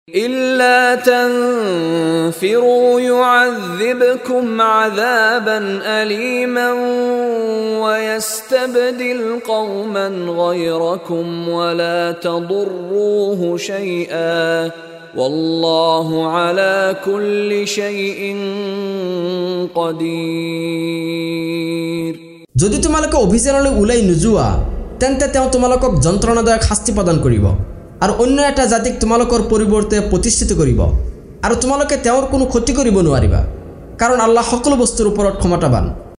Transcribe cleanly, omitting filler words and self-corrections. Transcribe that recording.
إلا تنفروا يعذبكم عذابا أليما ويستبدل قوما غيركم ولا تضروه شيئا والله على كل شيء قدير যদি তোমালোকে অভিযানলৈ ওলাই নোযোৱা তেন্তে তেওঁ তোমালোকক যন্ত্ৰণাদায়ক শাস্তি প্ৰদান কৰিব আৰু অন্য এটা জাতিক তোমালোকৰ পৰিৱৰ্তে প্ৰতিষ্ঠিত কৰিব আৰু তোমালোকে তেওঁৰ কোনো ক্ষতি কৰিব নোৱাৰিবা কাৰণ আল্লাহ সকলো বস্তুৰ ওপৰত ক্ষমতাবান।